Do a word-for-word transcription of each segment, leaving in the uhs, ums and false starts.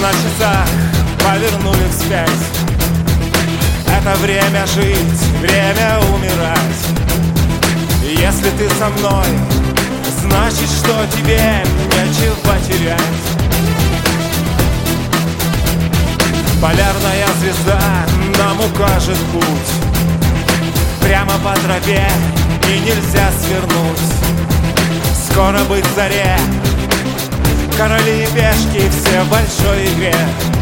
на часах повернули вспять. Это время жить, время умирать. Если ты со мной, значит, что тебе нечего терять. Полярная звезда нам укажет путь прямо по тропе, и нельзя свернуть. Скоро быть в заре, короли и пешки все в большой игре.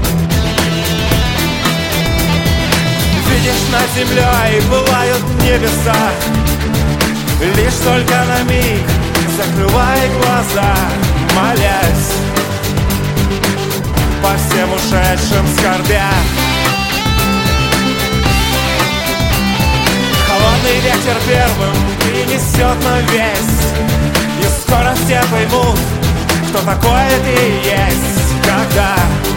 Видишь, над землей пылают небеса, лишь только на миг закрывай глаза, молясь по всем ушедшим скорбя. Холодный ветер первым принесет нам весть, и скоро все поймут, кто такой ты есть, когда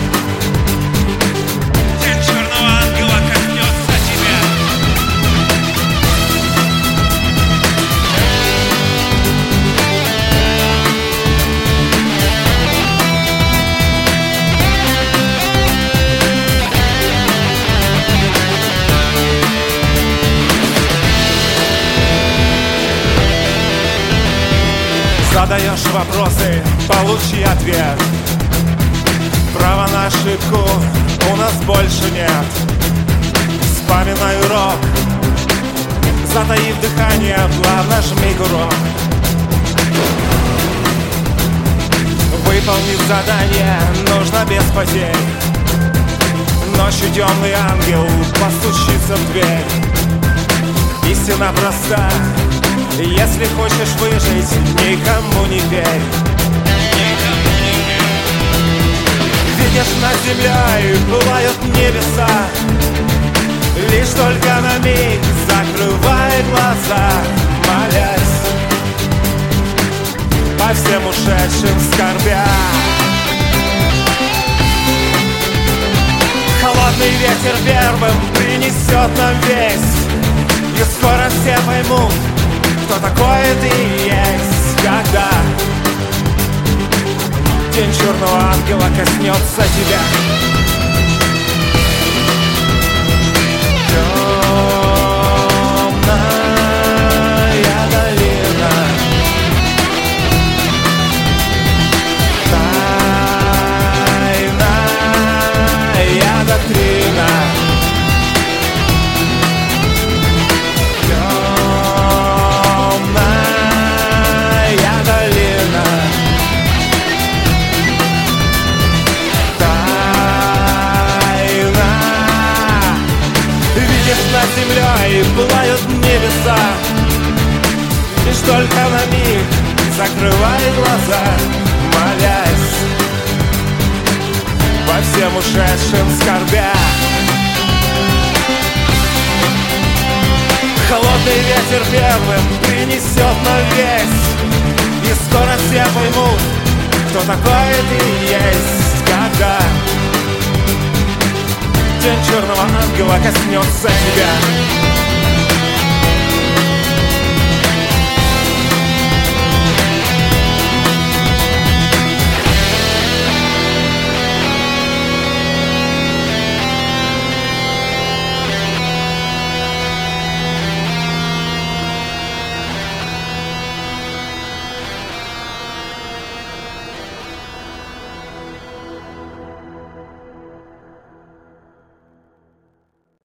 тень черного ангела коснется тебя. Задаешь вопросы, получи ответ. Права на ошибку у нас больше нет. Вспоминай урок, затаив дыхание, плавно жми курок. Выполнив задание нужно без потерь. Ночью темный ангел постучится в дверь. Истина проста: если хочешь выжить, никому не верь. Видишь, над землей пылают небеса, лишь только на миг закрывай глаза, молясь по всем ушедшим скорбя. Холодный ветер первым принесет нам весть, и скоро все поймут, кто такой ты есть, когда тень черного ангела коснется тебя. Темная долина, тайная доктрина. Над землей пылают небеса, лишь только на миг закрывай глаза, молясь по всем ушедшим скорбя. Холодный ветер первым принесет нам весть, и скоро все поймут, кто такой ты есть, когда тень черного ангела коснется тебя.